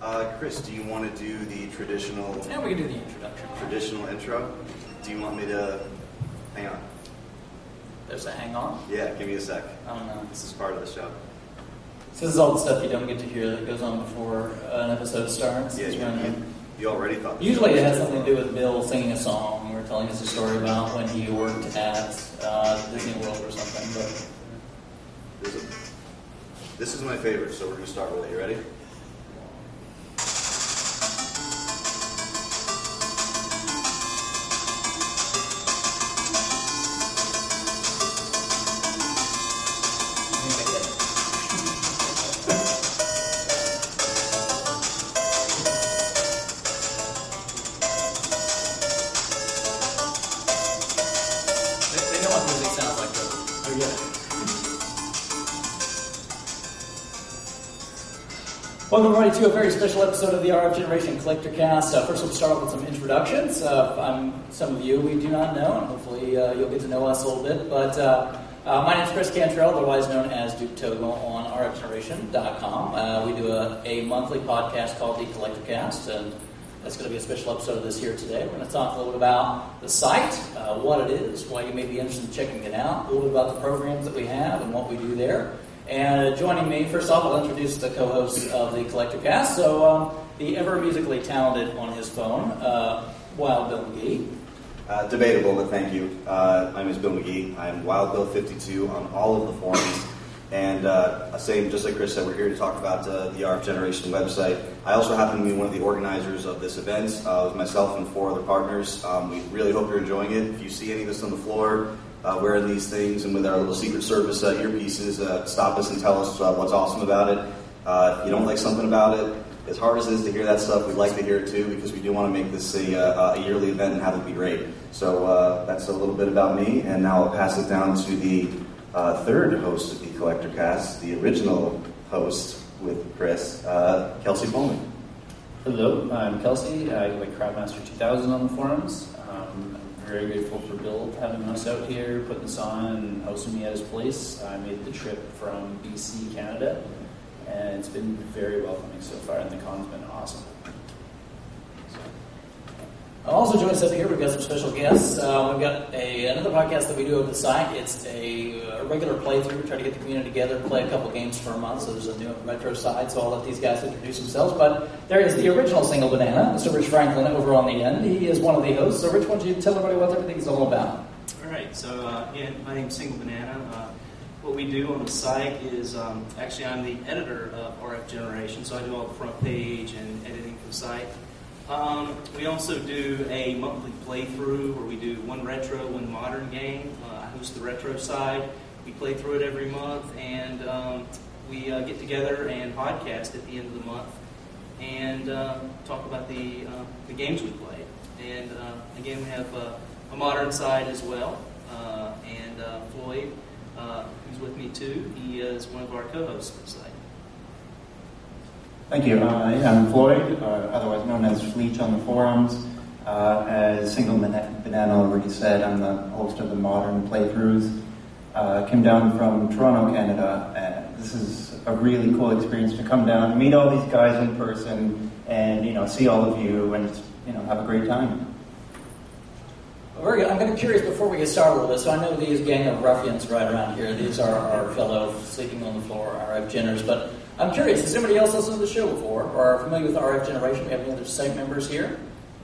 Chris, do you want to do the traditional... Yeah, we can do the introduction. Traditional intro? Do you want me to... Hang on. There's a hang on? Yeah, give me a sec. Oh, no. This is part of the show. So this is all the stuff you don't get to hear that goes on before an episode starts. Yeah, you already thought... Usually it has something to do with Bill singing a song or telling us a story about when he worked at Disney World or something. But This is my favorite, so we're going to start with it. You ready? Welcome everybody to a very special episode of the RF Generation Collector Cast. First we'll start off with some introductions. Some of you we do not know, and hopefully you'll get to know us a little bit. But my name is Chris Cantrell, otherwise known as Duke Togo on rfgeneration.com. We do a monthly podcast called the Collector Cast, and that's going to be a special episode of this here today. We're going to talk a little bit about the site, what it is, why you may be interested in checking it out, a little bit about the programs that we have and what we do there. And joining me, first off, I'll introduce the co-hosts of the Collector Cast. So, the ever musically talented on his phone, Wild Bill McGee. Debatable, but thank you. My name is Bill McGee. I'm Wild Bill 52 on all of the forums. And same, just like Chris said, we're here to talk about the RF Generation website. I also happen to be one of the organizers of this event with myself and 4 other partners. We really hope you're enjoying it. If you see any of this on the floor, wearing these things and with our little Secret Service earpieces, stop us and tell us what's awesome about it. If you don't like something about it, as hard as it is to hear that stuff, we'd like to hear it too, because we do want to make this a yearly event and have it be great. So that's a little bit about me, and now I'll pass it down to the third host of the Collector Cast, the original host with Chris, Kelsey Pullman. Hello, I'm Kelsey. I go by Crowdmaster 2000 on the forums. Very grateful for Bill having us out here, putting this on, and hosting me at his place. I made the trip from BC, Canada, and it's been very welcoming so far, and the con's been awesome. Also joining us up here, we've got some special guests. We've got another podcast that we do over the site. It's a regular playthrough. We try to get the community together, play a couple games for a month, so there's a new retro side, so I'll let these guys introduce themselves. But there is the original Single Banana, Mr. Rich Franklin over on the end. He is one of the hosts. So Rich, why don't you tell everybody what everything's all about? All right, so my name's Single Banana. What we do on the site is, actually I'm the editor of RF Generation, so I do all the front page and editing for the site. We also do a monthly playthrough where we do one retro, one modern game. I host the retro side. We play through it every month, and we get together and podcast at the end of the month and talk about the games we play. And again, we have a modern side as well. And Floyd, who's with me too, he is one of our co-hosts of the site. Thank you. I'm Floyd, otherwise known as Fleech on the forums. As Single Banana already said, I'm the host of the modern playthroughs. Came down from Toronto, Canada, and this is a really cool experience to come down, meet all these guys in person, and see all of you, and have a great time. Very good. I'm kind of curious before we get started a little bit. So I know these gang of ruffians right around here. These are our fellow sleeping on the floor RF Geners. But I'm curious, has anybody else listened to the show before or are familiar with RF Generation? We have any other site members here?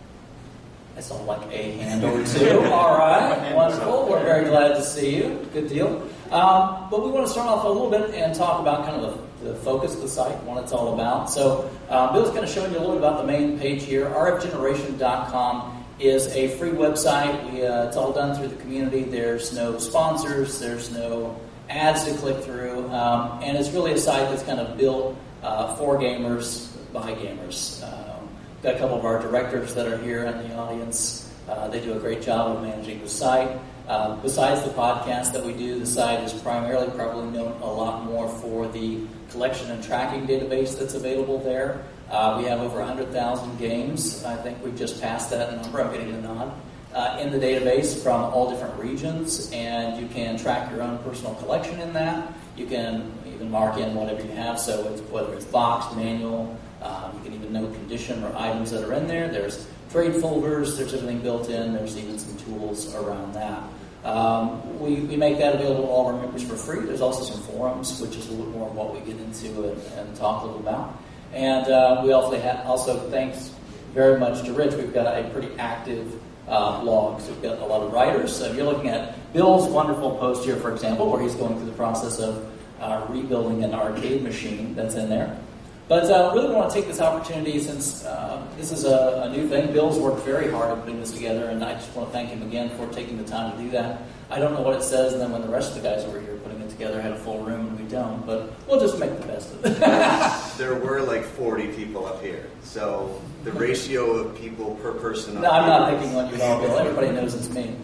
I saw like a hand or two. All right, wonderful. We're very glad to see you. Good deal. But we want to start off a little bit and talk about kind of the focus of the site, what it's all about. So Bill's kind of showing you a little bit about the main page here. rfgeneration.com is a free website. It's all done through the community. There's no sponsors. There's no ads to click through. And it's really a site that's kind of built for gamers by gamers. Got a couple of our directors that are here in the audience. They do a great job of managing the site. Besides the podcast that we do, the site is primarily probably known a lot more for the collection and tracking database that's available there. We have over 100,000 games. I think we've just passed that number. I'm getting a nod. In the database from all different regions, and you can track your own personal collection in that. You can even mark in whatever you have, so whether it's boxed, manual, you can even information or items that are in there. There's trade folders, there's everything built in, there's even some tools around that. We make that available to all our members for free. There's also some forums, which is a little more of what we get into and talk a little about. And we also thanks very much to Rich, we've got a pretty active blog. So we've got a lot of writers. So you're looking at Bill's wonderful post here, for example, where he's going through the process of rebuilding an arcade machine that's in there. But really want to take this opportunity, since this is a new thing. Bill's worked very hard on putting this together, and I just want to thank him again for taking the time to do that. I don't know what it says, and then when the rest of the guys over here putting it together had a full room, and we don't, but we'll just make the best of it. There were like 40 people up here, so the ratio of people per person. No, I'm not picking on you at all, Bill. Everybody knows it's me.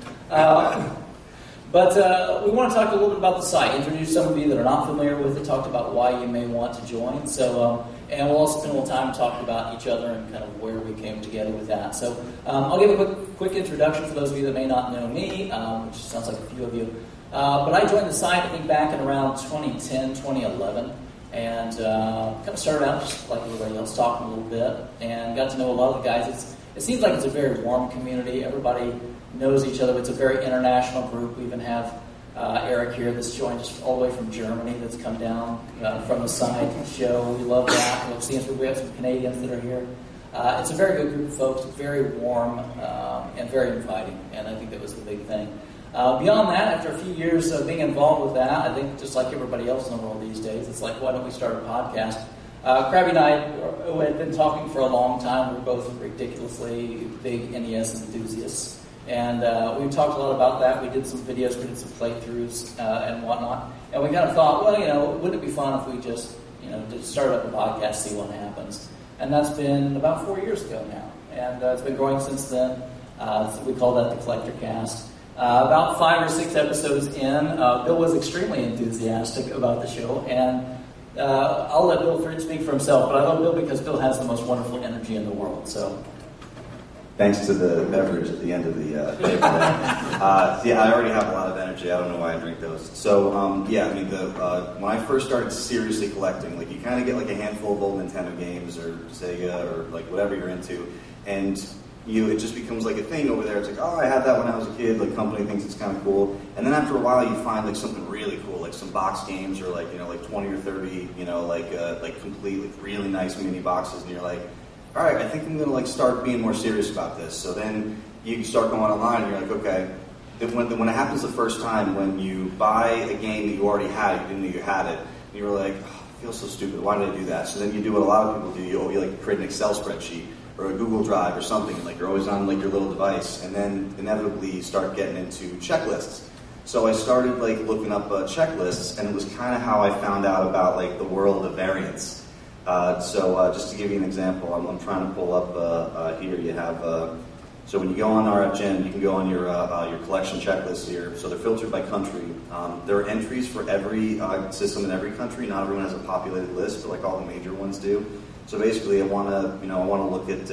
But we want to talk a little bit about the site, introduce some of you that are not familiar with it, talk about why you may want to join. So, and we'll also spend a little time talking about each other and kind of where we came together with that. So I'll give a quick introduction for those of you that may not know me, which sounds like a few of you. But I joined the site, I think, back in around 2010, 2011. And kind of started out just like everybody else, talking a little bit, and got to know a lot of the guys. It seems like it's a very warm community. Everybody knows each other. It's a very international group. We even have Eric here that's joined us all the way from Germany, that's come down from the site show. We love that. We have some Canadians that are here. It's a very good group of folks, very warm and very inviting, and I think that was the big thing. Beyond that, after a few years of being involved with that, I think just like everybody else in the world these days, it's like, why don't we start a podcast? Krabby and I had been talking for a long time. We're both ridiculously big NES enthusiasts. And we talked a lot about that. We did some videos, we did some playthroughs and whatnot. And we kind of thought, well, wouldn't it be fun if we just start up a podcast, see what happens? And that's been about 4 years ago now. And it's been growing since then. We call that the Collector Cast. About 5 or 6 episodes in, Bill was extremely enthusiastic about the show. And I'll let Bill speak for himself, but I love Bill because Bill has the most wonderful energy in the world. So. Thanks to the beverage at the end of the table there. I already have a lot of energy. I don't know why I drink those. So, when I first started seriously collecting, like, you kind of get like a handful of old Nintendo games or Sega or like whatever you're into, and it just becomes like a thing over there. It's like, oh, I had that when I was a kid. Like, company thinks it's kind of cool, and then after a while, you find like something really cool, like some box games or like 20 or 30, like completely really nice mini boxes, and you're like, all right, I think I'm going to start being more serious about this. So then you start going online and you're like, okay, when it happens the first time, when you buy a game that you already had, you didn't know you had it, and you were like, oh, I feel so stupid, why did I do that? So then you do what a lot of people do, you create an Excel spreadsheet or a Google Drive or something, and like you're always on like your little device, and then inevitably you start getting into checklists. So I started like looking up checklists, and it was kind of how I found out about like the world of variants. So just to give you an example, I'm trying to pull up here. You have so when you go on RFGen, you can go on your collection checklist here. So they're filtered by country. There are entries for every system in every country. Not everyone has a populated list, but like all the major ones do. So basically, I want to look at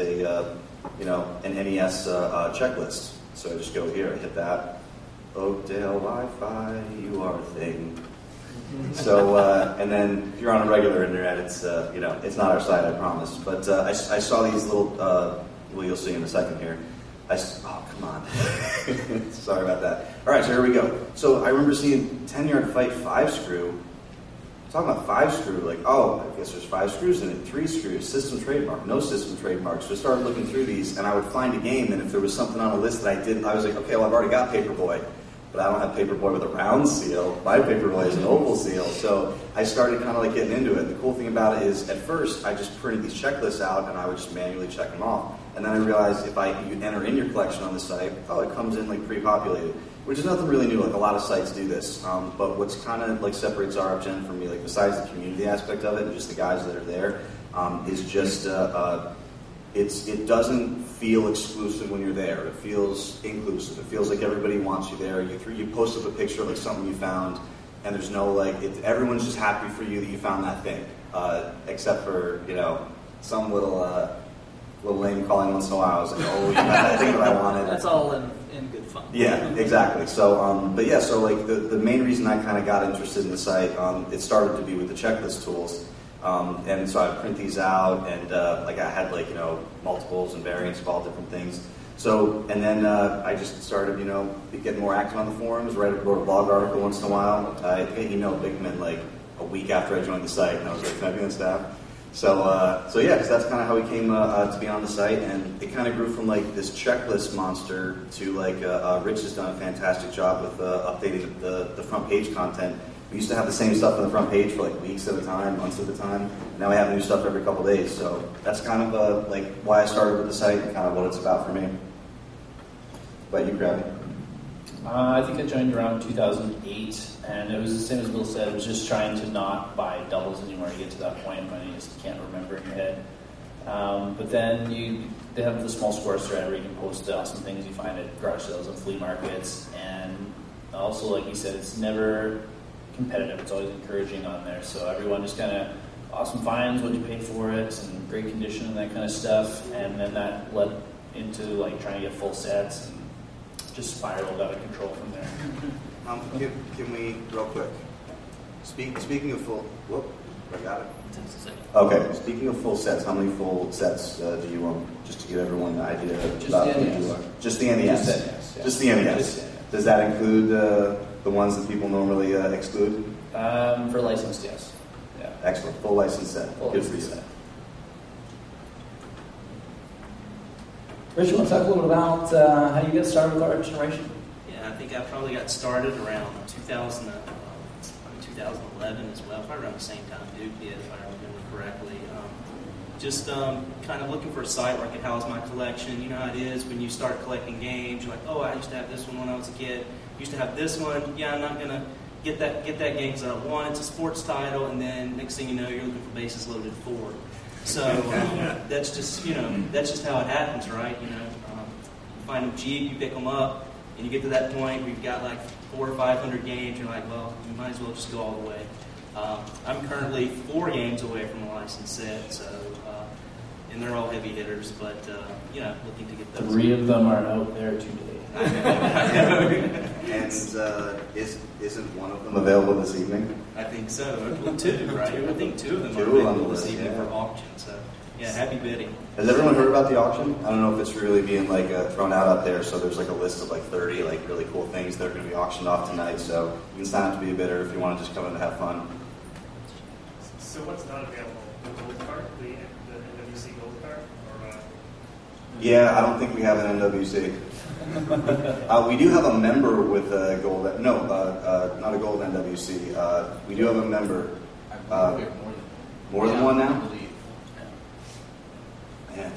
an NES checklist. So I just go here, I hit that. Oakdale Wi-Fi, you are a thing. So, and then if you're on a regular internet, it's it's not our site, I promise. But I saw these little, you'll see in a second here. Oh, come on. Sorry about that. All right, so here we go. So I remember seeing 10-yard fight 5-screw. Talking about 5-screw, like, oh, I guess there's 5 screws in it, 3 screws, system trademark, no system trademark. So I started looking through these, and I would find a game, and if there was something on a list that I didn't, I was like, okay, well, I've already got Paperboy. But I don't have Paperboy with a round seal. My Paperboy is an oval seal. So I started kind of like getting into it. The cool thing about it is, at first, I just printed these checklists out, and I would just manually check them off. And then I realized if you enter in your collection on the site, it comes in like pre-populated, which is nothing really new. Like a lot of sites do this. But what's kind of like separates RFGen from me, like besides the community aspect of it and just the guys that are there, is just it doesn't feel exclusive when you're there. It feels inclusive. It feels like everybody wants you there. You post up a picture of like something you found, and there's no everyone's just happy for you that you found that thing, except for some little lame calling once in a while. I was like, oh, you got that thing that I wanted. That's all in good fun. Yeah, exactly. So, so like the main reason I kind of got interested in the site, it started to be with the checklist tools. And so I print these out, and like I had like multiples and variants of all different things. So and then I just started getting more active on the forums. Wrote a blog article once in a while. I think I emailed Bigman like a week after I joined the site, and I was like, "Can I be on staff?" So yeah, so that's kind of how we came to be on the site, and it kind of grew from like this checklist monster to like Rich has done a fantastic job with updating the front page content. We used to have the same stuff on the front page for like weeks at a time, months at a time. Now we have new stuff every couple days. So that's kind of like why I started with the site and kind of what it's about for me. What about you, Krabby? I think I joined around 2008, and it was the same as Bill said. It was just trying to not buy doubles anymore. You get to that point when you just can't remember in your head. But then they have the small scores thread where you can post awesome things you find at garage sales and flea markets. And also, like you said, it's never competitive. It's always encouraging on there. So everyone just kind of awesome finds, what you pay for it, and great condition and that kind of stuff. And then that led into like trying to get full sets and just spiraled out of control from there. Can we, real quick, speaking of full, whoop, I got it. Okay, speaking of full sets, how many full sets do you own? Just to give everyone an idea about who you are. Just the NES. Just the NES. Does that include the ones that people normally exclude? For licensed, yes. Yeah, excellent. Full license set. Good for you. Rich, you want to talk a little bit about how you get started with RF Generation? Yeah, I think I probably got started around 2011 as well, probably around the same time Duke did, if I remember correctly. Just kind of looking for a site where I could house my collection. You know how it is when you start collecting games. You're like, oh, I used to have this one when I was a kid. Used to have this one. Yeah, I'm not going to get that game because I don't want it. It's a sports title. And then next thing you know, you're looking for Bases Loaded 4. So that's just that's just how it happens, right? You find them cheap, you pick them up, and you get to that point where you've got like 400 or 500 games. You're like, well, you might as well just go all the way. I'm currently 4 games away from a licensed set, so and they're all heavy hitters, but looking to get those. 3 of them are out there today. And isn't one of them available this evening? I think so. Well, 2, right? I think 2 of them are 2 available this evening for auction. So, yeah, happy bidding. Has everyone heard about the auction? I don't know if it's really being like thrown out there. So there's like a list of like 30 like really cool things that are going to be auctioned off tonight. So you can sign up to be a bidder if you want to just come in and have fun. So what's not available? The gold card, the NWC gold card, or? Yeah, I don't think we have an NWC. We do have a member with a gold. No, not a gold NWC. We do have a member. More than one now. Man,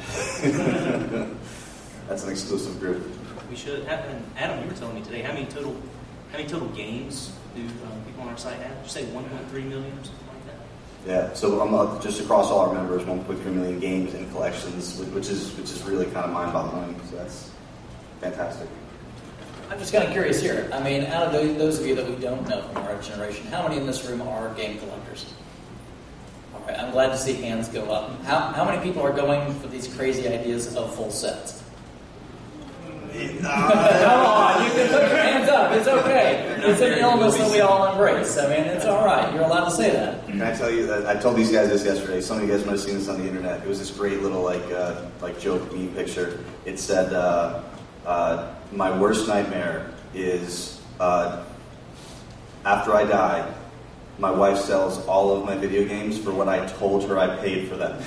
that's an exclusive group. We should have. Adam, you were telling me today how many total games do people on our site have? Did you say 1.3 million or something like that? Yeah. So just across all our members, 1.3 million games and collections, which is really kind of mind-boggling. So that's fantastic. I'm just kind of curious here. I mean, out of those of you that we don't know from RF Generation, how many in this room are game collectors? All right, I'm glad to see hands go up. How many people are going for these crazy ideas of full sets? Come on, you can put your hands up. It's okay. It's an illness that we all embrace. I mean, it's all right. You're allowed to say that. Can I tell you that I told these guys this yesterday? Some of you guys might have seen this on the internet. It was this great little like joke meme picture. It said, "My worst nightmare is after I die, my wife sells all of my video games for what I told her I paid for them."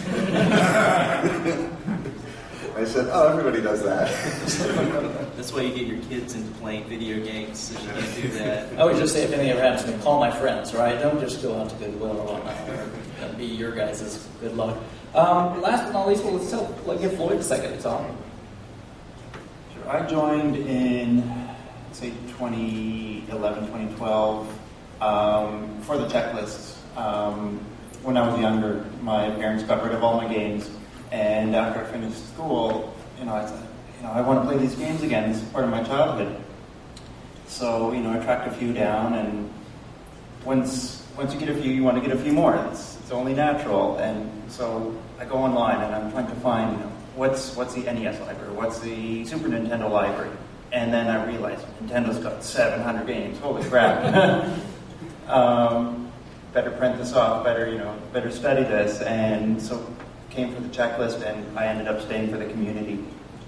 I said, "Oh, everybody does that." That's why you get your kids into playing video games, so you can't do that. I would just say, if anything ever happens to me, call my friends, right? Don't just go out to Goodwill or whatnot. That'd be your guys' good luck. Last but not least, let's give Floyd a second to talk. Sure. I joined in, say, 2011, 2012 for the checklists. When I was younger, my parents got rid of all my games. And after I finished school, I said, I want to play these games again. This is part of my childhood. So, I tracked a few down, and once you get a few, you want to get a few more. It's only natural. And so I go online, and I'm trying to find, what's the NES library? What's the Super Nintendo library? And then I realized Nintendo's got 700 games. Holy crap. better print this off, better study this, and so came for the checklist, and I ended up staying for the community.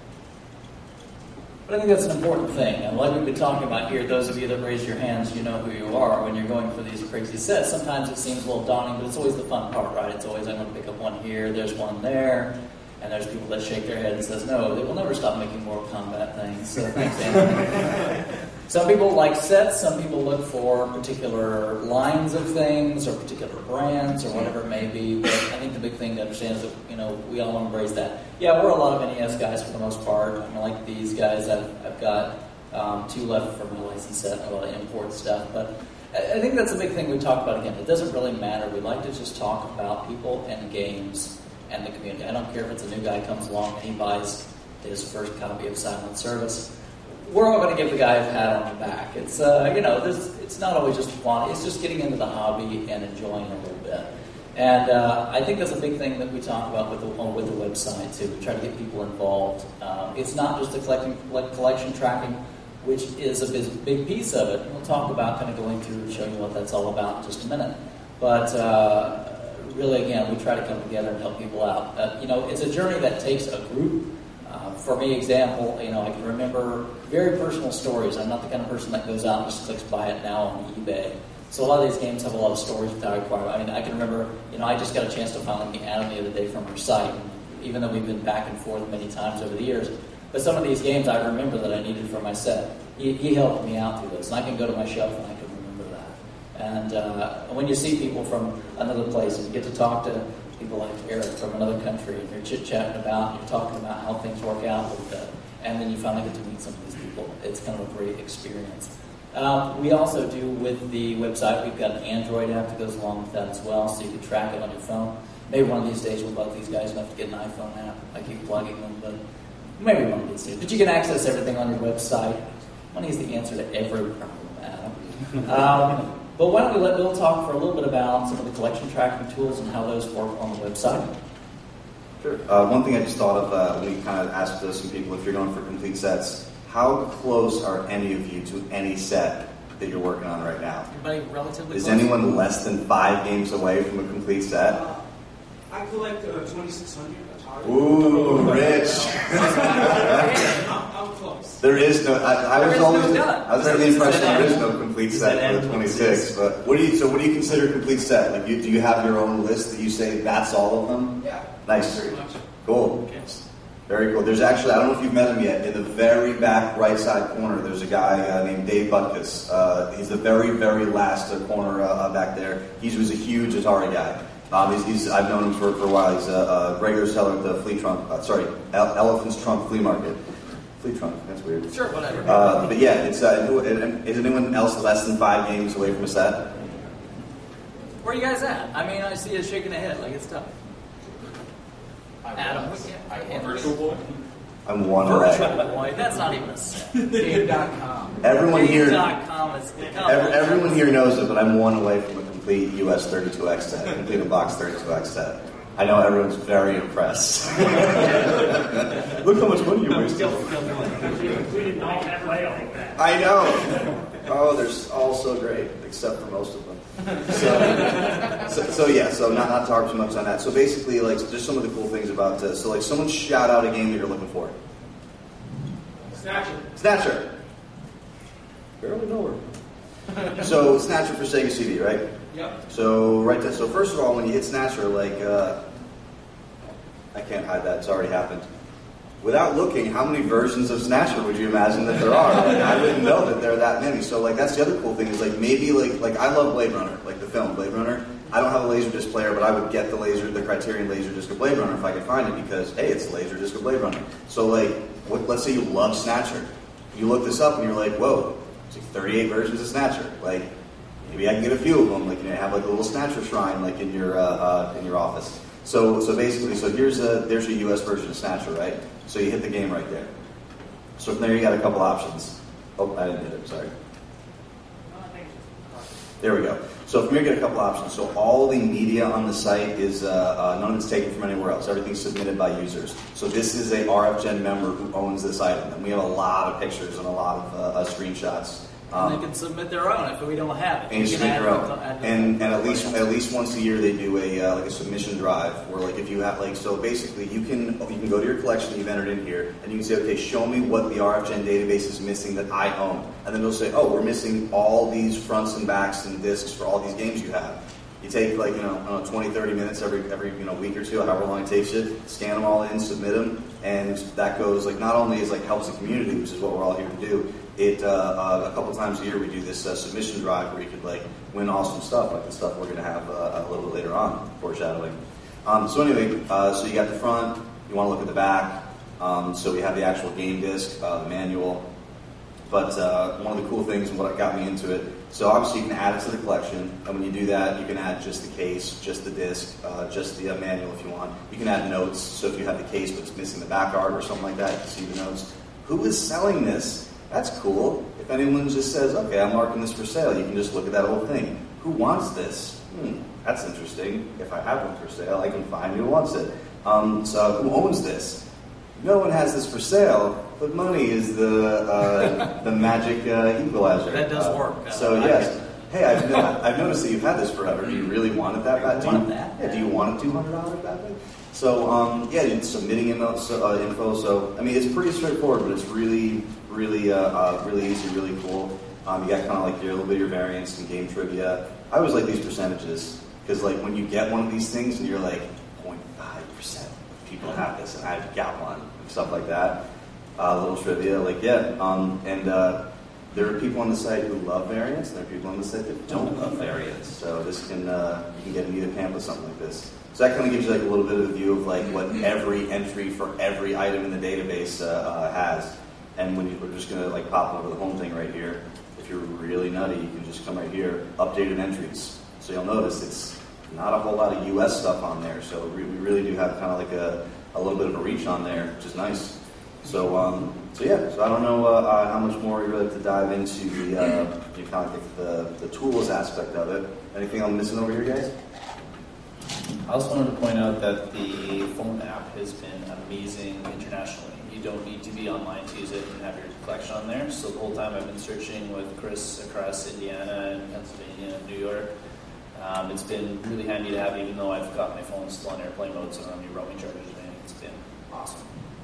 But I think that's an important thing. And like we've been talking about here, those of you that raise your hands, you know who you are when you're going for these crazy sets. Sometimes it seems a little daunting, but it's always the fun part, right? It's always, I'm going to pick up one here, there's one there, and there's people that shake their head and says, no, they will never stop making Mortal Kombat things. So thanks, Anthony. Some people like sets, some people look for particular lines of things or particular brands or whatever it may be. But I think the big thing to understand is that, we all embrace that. Yeah, we're a lot of NES guys for the most part. I like these guys. I've got 2 left for my license set, a lot of import stuff. But I think that's a big thing we talk about again. It doesn't really matter. We like to just talk about people and games and the community. I don't care if it's a new guy comes along and he buys his first copy of Silent Service. We're all going to give the guy a pat on the back. It's it's not always just fun. It's just getting into the hobby and enjoying it a little bit. And I think that's a big thing that we talk about with the website too. We try to get people involved. It's not just the collection tracking, which is a big piece of it. And we'll talk about kind of going through and showing you what that's all about in just a minute. But really, again, we try to come together and help people out. It's a journey that takes a group. For me, example, I can remember very personal stories. I'm not the kind of person that goes out and just clicks buy it now on eBay. So a lot of these games have a lot of stories that I acquire. I can remember, I just got a chance to finally meet Adam the other day from her site, even though we've been back and forth many times over the years. But some of these games I remember that I needed for my set. He helped me out through this, and I can go to my shelf and I can remember that. And when you see people from another place and you get to talk to people like Eric from another country, and you're chit-chatting about, you're talking about how things work out a little bit, and then you finally get to meet some of these people. It's kind of a great experience. We also do, with the website, we've got an Android app that goes along with that as well, so you can track it on your phone. Maybe one of these days we'll bug these guys enough to get an iPhone app. I keep plugging them, but maybe one of these days. But you can access everything on your website. Money is the answer to every problem, Adam. But why don't we let Bill talk for a little bit about some of the collection tracking tools and how those work on the website? Sure. One thing I just thought of when we kind of asked some people, if you're going for complete sets, how close are any of you to any set that you're working on right now? Everybody relatively Is close? anyone less than 5 games away from a complete set? I collect 2600 Atari. Ooh, Rich. I'm close. There is no. I was under the impression there is no complete set for the 26. But what do you consider a complete set? Like, do you have your own list that you say that's all of them? Yeah. Nice. Pretty much. Cool. Okay. Very cool. There's actually, I don't know if you've met him yet, in the very back right side corner, there's a guy named Dave Butkus. He's the very, very last corner back there. He was a huge Atari guy. I've known him for a while. He's a regular seller at the Elephant's Trunk Flea Market. Flea Trunk, that's weird. Sure, whatever. But yeah, is anyone else less than 5 games away from a set? Where are you guys at? I see you shaking the head like it's tough. Adam, Virtual Boy. I'm 1 away. Virtual Boy, that's not even a set. Dave.com. Everyone here knows it, but I'm 1 away from a complete US 32X set, complete a box 32X set. I know everyone's very impressed. Look how much money you wasted. We did not play all of that. I know. Oh, they're all so great, except for most of them. So not talk too much on that. So basically, just some of the cool things about this. So, someone shout out a game that you're looking for. Snatcher. Barely know her. So Snatcher for Sega CD, right? Yep. So So first of all, when you hit Snatcher, I can't hide that. It's already happened. Without looking, how many versions of Snatcher would you imagine that there are? I wouldn't know that there are that many. So that's the other cool thing is maybe I love Blade Runner, the film Blade Runner. I don't have a Laserdisc player, but I would get the Criterion Laserdisc of Blade Runner if I could find it because hey, it's the Laserdisc of Blade Runner. So let's say you love Snatcher, you look this up and you're like, whoa, it's 38 versions of Snatcher. Maybe I can get a few of them. Have a little Snatcher shrine in your office. So basically, there's your US version of Snatcher, right? So you hit the game right there. So from there you got a couple options. Oh, I didn't hit it, sorry. There we go. So from here you get a couple options. So all the media on the site is, none of it's taken from anywhere else. Everything's submitted by users. So this is a RFGen member who owns this item. And we have a lot of pictures and a lot of screenshots And they can submit their own if we don't have it. And you can submit add your it own. to- add to And that. at least once a year they do a like a submission drive where like if you have like so basically you can go to your collection that you've entered in here and you can say, okay, show me what the RFGen database is missing that I own. And then they'll say, oh, we're missing all these fronts and backs and discs for all these games you have. You take like, 20, 30 minutes every week or two, however long it takes you, scan them all in, submit them, and that goes like not only is like helps the community, which is what we're all here to do. It a couple times a year we do this submission drive where you could like win awesome stuff like the stuff we're going to have a little bit later on, foreshadowing. So anyway, so you got the front, you want to look at the back. So we have the actual game disc, the manual. But one of the cool things and what got me into it, so obviously you can add it to the collection, and when you do that, you can add just the case, just the disc, just the manual if you want. You can add notes, so if you have the case but it's missing the back art or something like that, you can see the notes. Who is selling this? That's cool. If anyone just says, okay, I'm marking this for sale, you can just look at that whole thing. Who wants this? That's interesting. If I have one for sale, I can find who wants it. So who owns this? No one has this for sale, but money is the magic equalizer. That does work. So yes. Hey, I've noticed that you've had this forever. Do you really want it that bad? Want that? Yeah. Do you want it $200 that bad? So it's submitting info. So I mean, it's pretty straightforward, but it's really easy, really cool. You got kind of like your little bit of your variants and game trivia. I always like these percentages because like when you get one of these things and you're like 0.5% people have this and I've got one and stuff like that. Little trivia, there are people on the site who love variants, and there are people on the site that don't love variants. So this can you can get in either camp with something like this. So that kind of gives you like a little bit of a view of like what every entry for every item in the database has. And we're just gonna like pop over the home thing right here. If you're really nutty, you can just come right here, updated entries. So you'll notice it's not a whole lot of US stuff on there. So we really do have kind of like a little bit of a reach on there, which is nice. So I don't know how much more you'd like to dive into the tools aspect of it. Anything I'm missing over here, guys? I also wanted to point out that the phone app has been amazing internationally. You don't need to be online to use it and have your collection on there. So the whole time I've been searching with Chris across Indiana and Pennsylvania and New York. It's been really handy to have, even though I've got my phone still on airplane mode, so I don't need roaming charges or anything. It's been awesome.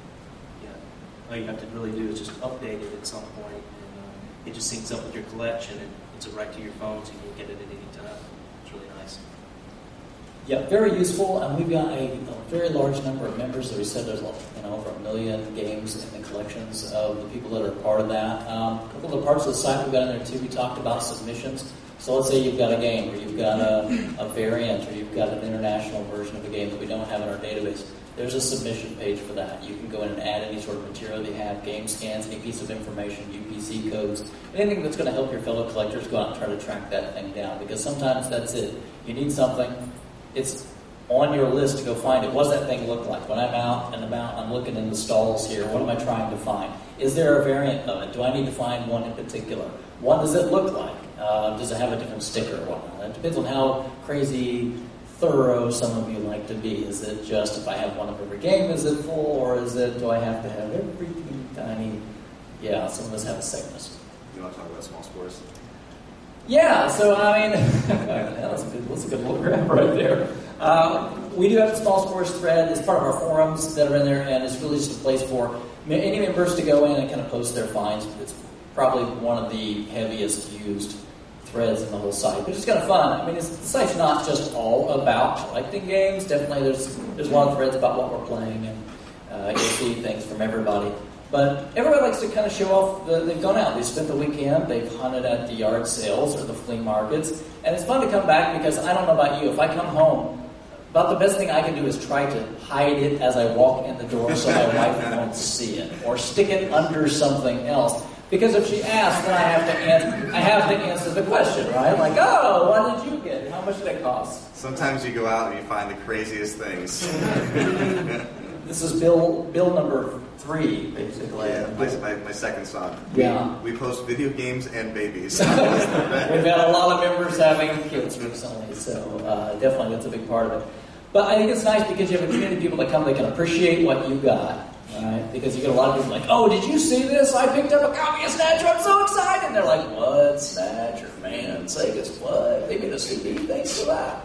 All you have to really do is just update it at some point, and it just syncs up with your collection, and it's right to your phone, so you can get it at any time. It's really nice. Yeah, very useful, and we've got a very large number of members. That we said there's over 1 million games in the collections of the people that are part of that. A couple of the parts of the site we've got in there too. We talked about submissions. So let's say you've got a game, or you've got a variant, or you've got an international version of a game that we don't have in our database. There's a submission page for that. You can go in and add any sort of material they have, game scans, any piece of information, UPC codes, anything that's going to help your fellow collectors go out and try to track that thing down. Because sometimes that's it. You need something, it's on your list to go find it. What does that thing look like? When I'm out and about, I'm looking in the stalls here, what am I trying to find? Is there a variant of it? Do I need to find one in particular? What does it look like? Does it have a different sticker or whatnot? It depends on how crazy thorough some of you like to be. Is it just if I have one of every game, is it full, or is it do I have to have every tiny? Yeah, some of us have a sickness. You want to talk about small scores? Yeah, so I mean, that's a good little graph right there. We do have a small scores thread. It's part of our forums that are in there, and it's really just a place for any members to go in and kind of post their finds. It's probably one of the heaviest used threads in the whole site, which is kind of fun. I mean, the site's not just all about collecting games. Definitely, there's a lot of threads about what we're playing, and you'll see things from everybody. But everybody likes to kind of show off. They've gone out, they've spent the weekend, they've hunted at the yard sales or the flea markets, and it's fun to come back because I don't know about you. If I come home, about the best thing I can do is try to hide it as I walk in the door so my wife won't see it, or stick it under something else. Because if she asks, then I have to answer the question, right? Like, oh, what did you get? How much did it cost? Sometimes you go out and you find the craziest things. This is bill number 3, basically. Yeah, my second son. Yeah. We post video games and babies. We've had a lot of members having kids recently, so definitely that's a big part of it. But I think it's nice because you have a community of people that come, they can appreciate what you got Right? Because you get a lot of people like, oh, did you see this? I picked up a copy of Snatcher. I'm so excited. And they're like, what? Snatcher? Man, Sega's what? They made a CD. Thanks for that.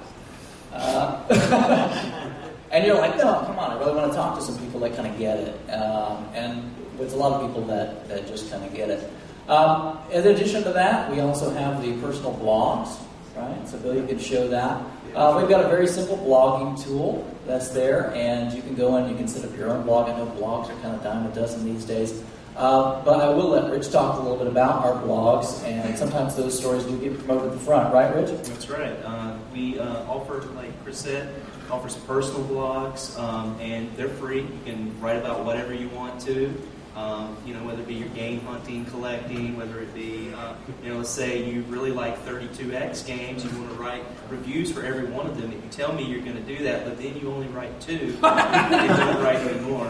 And you're like, no, come on. I really want to talk to some people that kind of get it. And there's a lot of people that just kind of get it. In addition to that, we also have the personal blogs. Right? So Bill, you can show that. We've got a very simple blogging tool that's there, and you can go in and you can set up your own blog. I know blogs are kind of dime a dozen these days. But I will let Rich talk a little bit about our blogs, and sometimes those stories do get promoted at the front. Right, Rich? That's right. We offer, like Chris said, offer some personal blogs, and they're free. You can write about whatever you want to. Whether it be your game hunting, collecting, whether it be, let's say you really like 32X games, you want to write reviews for every one of them. If you tell me you're going to do that, but then you only write 2, you don't write anymore.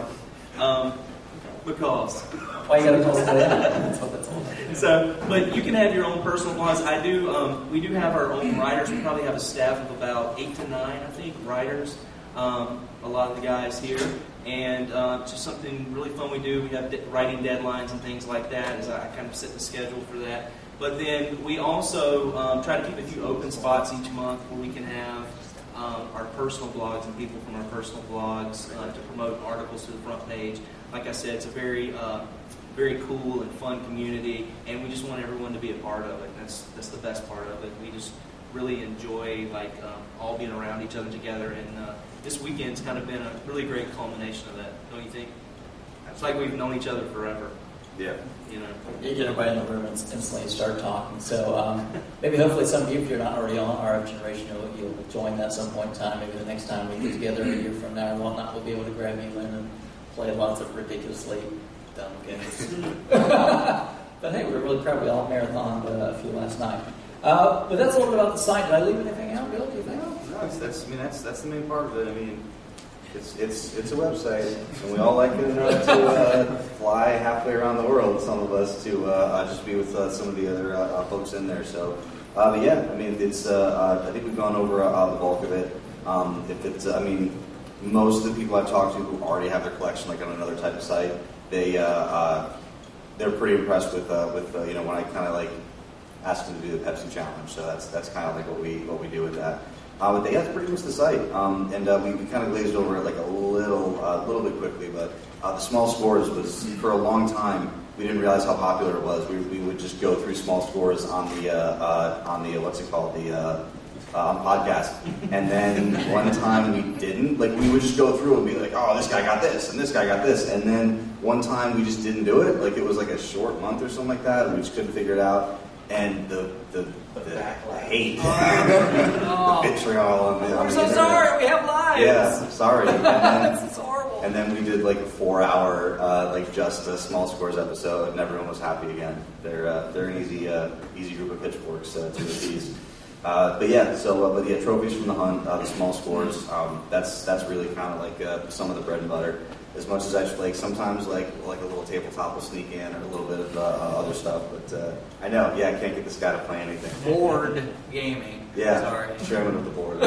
Because. Why you got to call it that? So, but you can have your own personal blogs. We do have our own writers. We probably have a staff of about 8 to 9, I think, writers. A lot of the guys here. And just something really fun we do. We have writing deadlines and things like that, as I kind of set the schedule for that. But then we also try to keep a few open spots each month where we can have our personal blogs and people from our personal blogs to promote articles to the front page. Like I said, it's a very cool and fun community, and we just want everyone to be a part of it. And that's the best part of it. We just really enjoy all being around each other together, and this weekend's kind of been a really great culmination of that, don't you think? It's like we've known each other forever. Yeah. You get everybody in the room and instantly start talking. So maybe hopefully some of you, if you're not already on RF Generation, you'll join that at some point in time. Maybe the next time we get together a year from now or whatnot, we'll be able to grab you in and play lots of ridiculously dumb games. But hey, we're really proud. We all marathoned a few last night. But that's a little bit about the site. Did I leave anything out, Bill? Do you think? No, that's the main part of it. I mean, it's a website, and we all like it enough to fly halfway around the world. Some of us to just be with some of the other folks in there. So, but yeah, I mean, it's. I think we've gone over the bulk of it. Most of the people I've talked to who already have their collection, like on another type of site, they're pretty impressed with when I kind of like ask them to do the Pepsi challenge. So that's kind of like what we do with that. But that's pretty much the site, and we kind of glazed over it like a little bit quickly. But the small scores was for a long time. We didn't realize how popular it was. We would just go through small scores on the what's it called, on podcast, and then one time we didn't. Like we would just go through and be like, oh, this guy got this and this guy got this, and then one time we just didn't do it. Like it was like a short month or something like that, and we just couldn't figure it out. And the hate, the vitriol. We're so sorry. We have lives. Yeah, sorry. And then, this is horrible. And then we did like a 4-hour, just a small scores episode, and everyone was happy again. They're an easy group of pitchforks to appease. But trophies from the hunt, the small scores. That's really kind of like some of the bread and butter. As much as I just like sometimes like a little tabletop will sneak in or a little bit of other stuff, but I know, I can't get this guy to play anything. Board gaming. Yeah, sorry. Chairman of the board.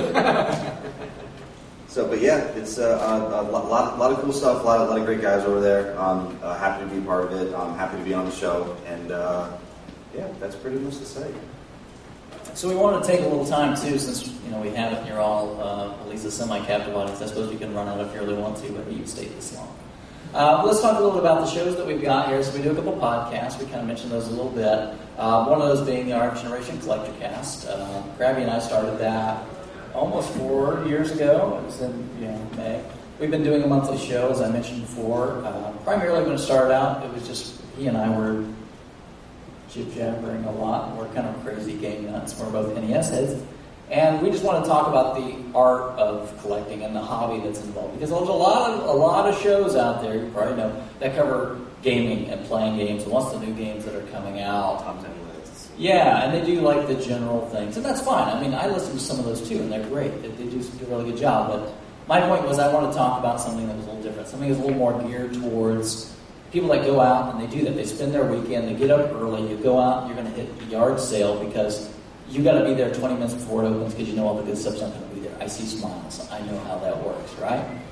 So, but yeah, it's a lot of cool stuff. A lot of great guys over there. Happy to be a part of it. Happy to be on the show, and that's pretty much the site. So we wanted to take a little time too, since we have it, and you're all at least a semi-captive audience. I suppose you can run out if you really want to, but you stayed this long. Let's talk a little bit about the shows that we've got here. So we do a couple podcasts. We kind of mentioned those a little bit. One of those being the RF Generation Collector Cast. Krabby and I started that almost 4 years ago. It was in May. We've been doing a monthly show, as I mentioned before. Primarily when it started out, it was just he and I were jib-jabbering a lot. We're kind of crazy game nuts. We're both NES heads. And we just want to talk about the art of collecting and the hobby that's involved. Because there's a lot of shows out there, you probably know, that cover gaming and playing games and what's the new games that are coming out. Top 10 lists. Yeah, and they do like the general things. And that's fine. I mean, I listen to some of those too, and they're great. They do a really good job. But my point was I want to talk about something that was a little different. Something that's a little more geared towards people that go out and they do that. They spend their weekend, they get up early, you go out, and you're going to hit the yard sale because you got to be there 20 minutes before it opens because you know all the good stuff's not going to be there. I see smiles. I know how that works, right?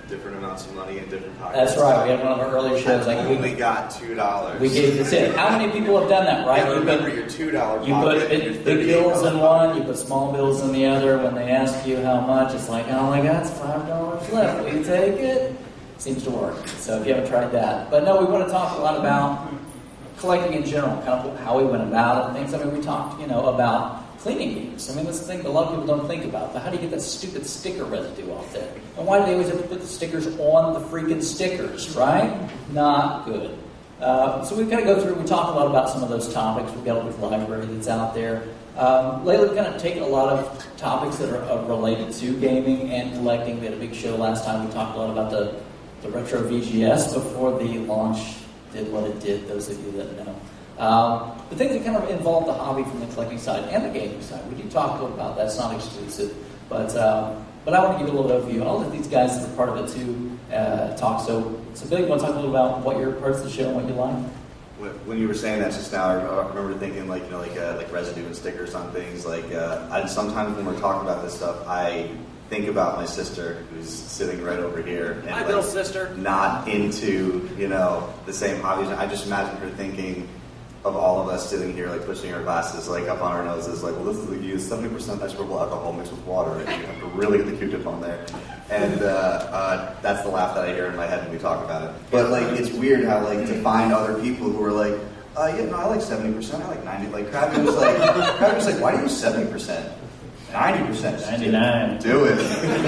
different amounts of money in different pockets. That's right. We had one of our earlier shows. I Like only got $2. we gave this in. How many people have done that, right? You You remember put, your $2 you pocket put and your big bills in $38 one, you put small bills in the other. When they ask you how much, it's like, oh my God, it's $5 left. Will you take it? Seems to work. So if you haven't tried that. But no, we want to talk a lot about collecting in general, kind of how we went about it and things. I mean, we talked, about cleaning games. I mean, that's the thing that a lot of people don't think about. But how do you get that stupid sticker residue off there? And why do they always have to put the stickers on the freaking stickers, right? Not good. So we kind of go through, we talk a lot about some of those topics. We've got a big library that's out there. Lately, we've kind of taken a lot of topics that are related to gaming and collecting. We had a big show last time. We talked a lot about the retro VGS before the launch did what it did, those of you that know. The things that kind of involve the hobby from the collecting side and the gaming side. We do talk a little about that. It's not exclusive. But I want to give you a little overview. I'll let these guys that are part of it too talk. So Billy, you want to talk a little about what your parts of the show and what you like? When you were saying that just now, I remember thinking like residue and stickers on things. Sometimes when we're talking about this stuff, I think about my sister who's sitting right over here and my little sister, not into the same hobbies. I just imagine her thinking of all of us sitting here, like pushing our glasses like up on our noses, like, well, this is you use 70% isopropyl alcohol mixed with water, and you have to really get the Q-tip on there. And that's the laugh that I hear in my head when we talk about it. But it's weird how to find other people who are like, I like 70%, I like 90%. Like Krabby was like, why do you use 70%? 90%. 99. Do it.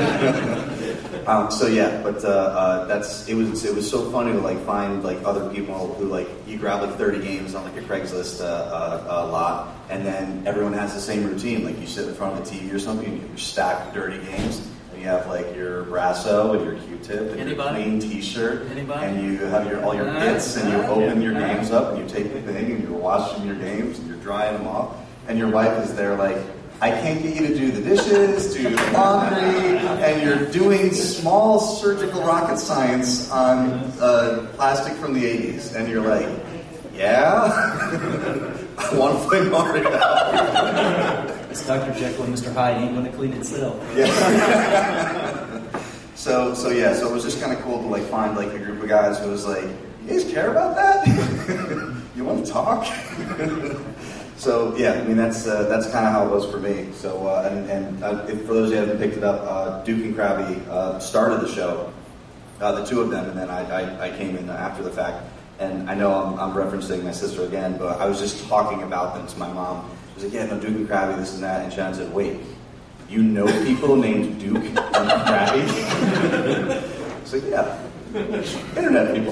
It was so funny to find other people who you grab 30 games on a Craigslist lot, and then everyone has the same routine. You sit in front of the TV or something, and you stack dirty games. And you have your Brasso and your Q-tip and your clean T-shirt, and you have all your bits, and you open your games up, and you take the thing, and you're washing your games, and you're drying them off, and your wife is there I can't get you to do the dishes, do the laundry, and you're doing small surgical rocket science on plastic from the 80s. And you're like, yeah? I want to play Mario. It's Dr. Jekyll and Mr. Hyde ain't going to clean itself. Yeah. So it was just kind of cool to find a group of guys who was like, you guys care about that? You want to talk? So yeah, I mean that's kind of how it was for me. So if for those of you who haven't picked it up, Duke and Krabby started the show, the two of them, and then I came in after the fact. And I know I'm referencing my sister again, but I was just talking about them to my mom. She was like, yeah, no, Duke and Krabby, this and that, and Shannon said, wait, you know people named Duke and Krabby? I was like, yeah, internet people.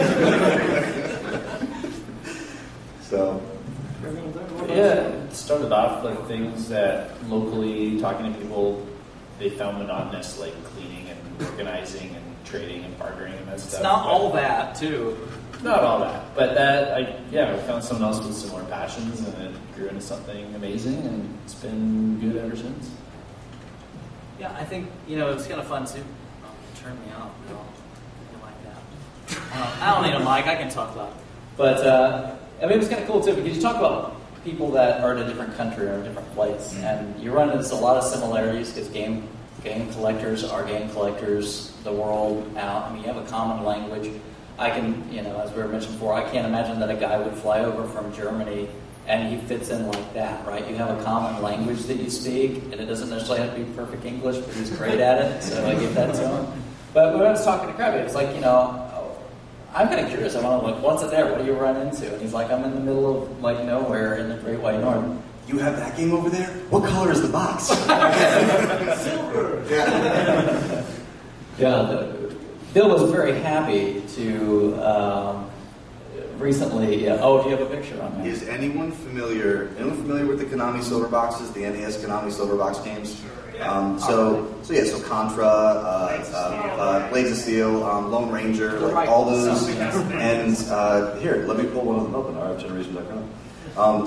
So. Yeah, it started off things that locally, talking to people, they found monotonous, cleaning and organizing and trading and bartering and that stuff. It's not all that, too. Not all that, but I found someone else with similar passions, and it grew into something amazing, and it's been good ever since. Yeah, I think, it's kind of fun, too. Oh, turn me off, Bill. I like that. I don't need a mic, I can talk loud. But, it was kind of cool, too, because you talk about people that are in a different country or a different place, and you run into a lot of similarities because game collectors are game collectors the world out. I mean, you have a common language. I can, as we were mentioned before, I can't imagine that a guy would fly over from Germany and he fits in like that, right? You have a common language that you speak, and it doesn't necessarily have to be perfect English, but he's great at it, so I give that to him. But when I was talking to Krabby, it's I'm kind of curious. I want to what's it there? What do you run into? And he's like, I'm in the middle of nowhere in the Great White North. You have that game over there? What color is the box? Silver. Yeah. Bill was very happy to recently. Do you have a picture on that? Is anyone familiar with the Konami Silver boxes, the NES Konami Silver box games? So Contra, Blades of Steel, Lone Ranger, all those. And here, let me pull one of them up on rfgeneration.com.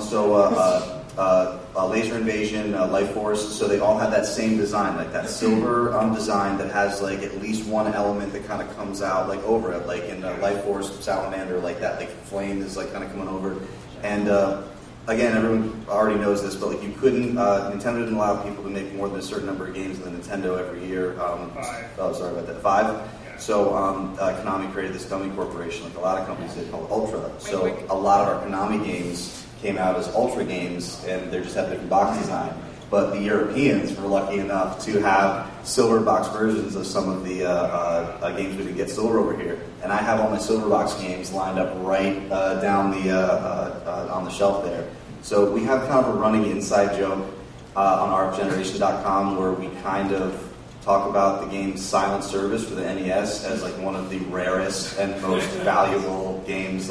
Laser Invasion, Life Force, so they all have that same design, that silver design that has at least one element that kind of comes out over it, in Life Force, Salamander, that flame is kind of coming over. And again, everyone already knows this, but you couldn't, Nintendo didn't allow people to make more than a certain number of games in the Nintendo every year. 5. Oh, sorry about that. 5? So Konami created this dummy corporation, like a lot of companies did, called Ultra. So a lot of our Konami games came out as Ultra games, and they just have different box design. But the Europeans were lucky enough to have silver box versions of some of the games we didn't get silver over here. And I have all my silver box games lined up right down the on the shelf there. So we have kind of a running inside joke on rfgeneration.com where we kind of talk about the game's silent service for the NES as like one of the rarest and most valuable games.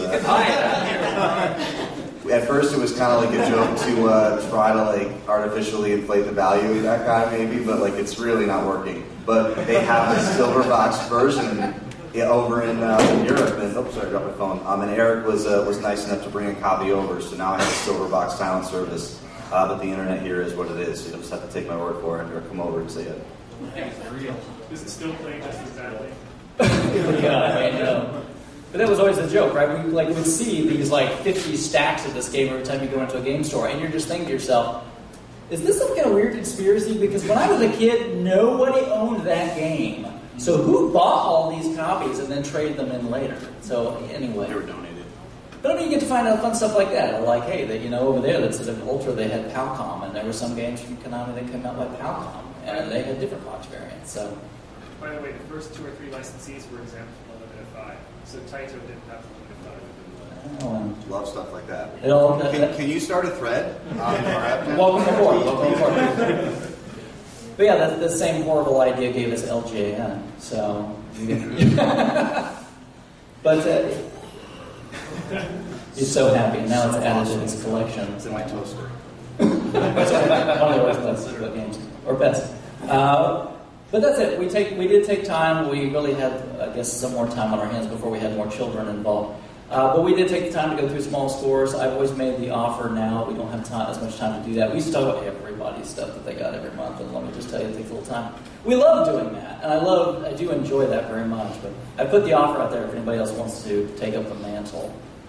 At first, it was kind of like a joke to try to like artificially inflate the value of that guy, maybe, but like it's really not working. But they have a silver box version over in Europe, and oops, sorry, I dropped my phone. And Eric was nice enough to bring a copy over, so now I have a silver box silent service. But the internet here is what it is. So you'll just have to take my word for it, or come over and see it. It's real. Is it still playing just as badly? Yeah, I know. But that was always the joke, right? We would see these like 50 stacks of this game every time you go into a game store, and you're just thinking to yourself, is this some kind of weird conspiracy? Because when I was a kid, nobody owned that game. So who bought all these copies and then traded them in later? So anyway. They were donated. But I mean, you get to find out fun stuff like that. Or like, hey, over there, that's at Ultra, they had Palcom, and there were some games from Konami that came out like Palcom, and they had different box variants. So. By the way, the first 2 or 3 licensees were exempt from the limit of 5. So Taito didn't have the limit of 5. Oh, Love stuff like that. Can you start a thread? Welcome aboard. But yeah, the same horrible idea gave us LJN. So, but he's so happy now. It's added to his collection. It's in my toaster. Games or best. But that's it. We did take time. We really had, I guess, some more time on our hands before we had more children involved. But we did take the time to go through small stores. I've always made the offer now. We don't have as much time to do that. We used to talk about everybody's stuff that they got every month, and let me just tell you, it takes a little time. We love doing that, and I do enjoy that very much. But I put the offer out there if anybody else wants to take up the mantle.